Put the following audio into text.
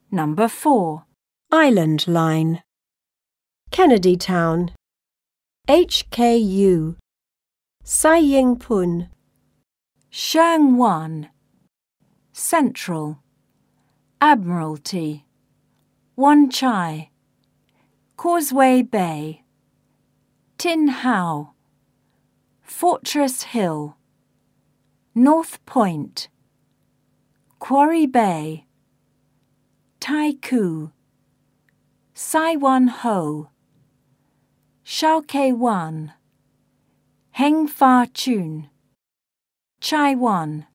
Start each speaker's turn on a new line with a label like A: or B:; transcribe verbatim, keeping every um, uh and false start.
A: Number four.
B: Island Line. Kennedy Town. H K U. Sai Ying Pun.
A: Sheung Wan. Central. Admiralty. Wan Chai. Causeway Bay. Tin Hau. Fortress Hill. North Point. Quarry Bay. Tai Koo. Sai Wan Ho. Shao Kei Wan. Heng Fa Chun. Chai Wan.